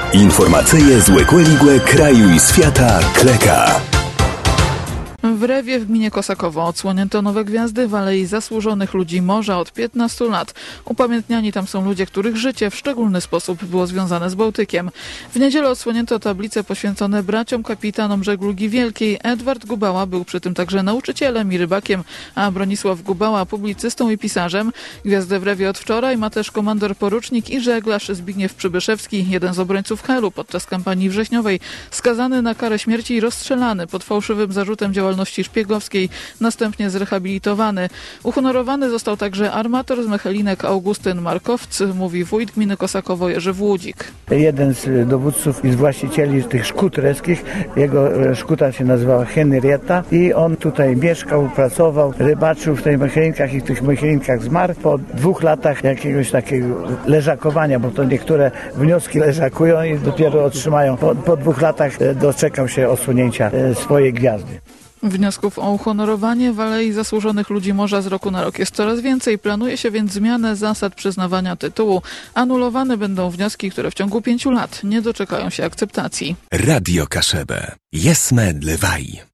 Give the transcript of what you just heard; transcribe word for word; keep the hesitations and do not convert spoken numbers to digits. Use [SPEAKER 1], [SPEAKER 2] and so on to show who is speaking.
[SPEAKER 1] Informacyje z Łekłe kraju i świata Kleka.
[SPEAKER 2] W Rewie w gminie Kosakowo odsłonięto nowe gwiazdy w Alei Zasłużonych Ludzi Morza od piętnastu lat. Upamiętniani tam są ludzie, których życie w szczególny sposób było związane z Bałtykiem. W niedzielę odsłonięto tablice poświęcone braciom kapitanom żeglugi wielkiej. Edward Gubała był przy tym także nauczycielem i rybakiem, a Bronisław Gubała publicystą i pisarzem. Gwiazdę w Rewie od wczoraj ma też komandor porucznik i żeglarz Zbigniew Przybyszewski, jeden z obrońców Helu podczas kampanii wrześniowej, skazany na karę śmierci i rozstrzelany pod fałszywym zarzutem działalności szpiegowskiej, następnie zrehabilitowany. Uhonorowany został także armator z Mechelinek Augustyn Markowc, mówi wójt gminy Kosakowo Jerzy Włódzik.
[SPEAKER 3] Jeden z dowódców i z właścicieli tych szkód reskich, jego szkuta się nazywała Henrietta i on tutaj mieszkał, pracował, rybaczył w tych Mechelinkach i w tych Mechelinkach zmarł po dwóch latach jakiegoś takiego leżakowania, bo to niektóre wnioski leżakują i dopiero otrzymają. Po, po dwóch latach doczekał się osunięcia swojej gwiazdy.
[SPEAKER 2] Wniosków o uhonorowanie w Alei Zasłużonych Ludzi Morza z roku na rok jest coraz więcej. Planuje się więc zmianę zasad przyznawania tytułu. Anulowane będą wnioski, które w ciągu pięciu lat nie doczekają się akceptacji.
[SPEAKER 1] Radio Kaszebę. Jesme dlewaj.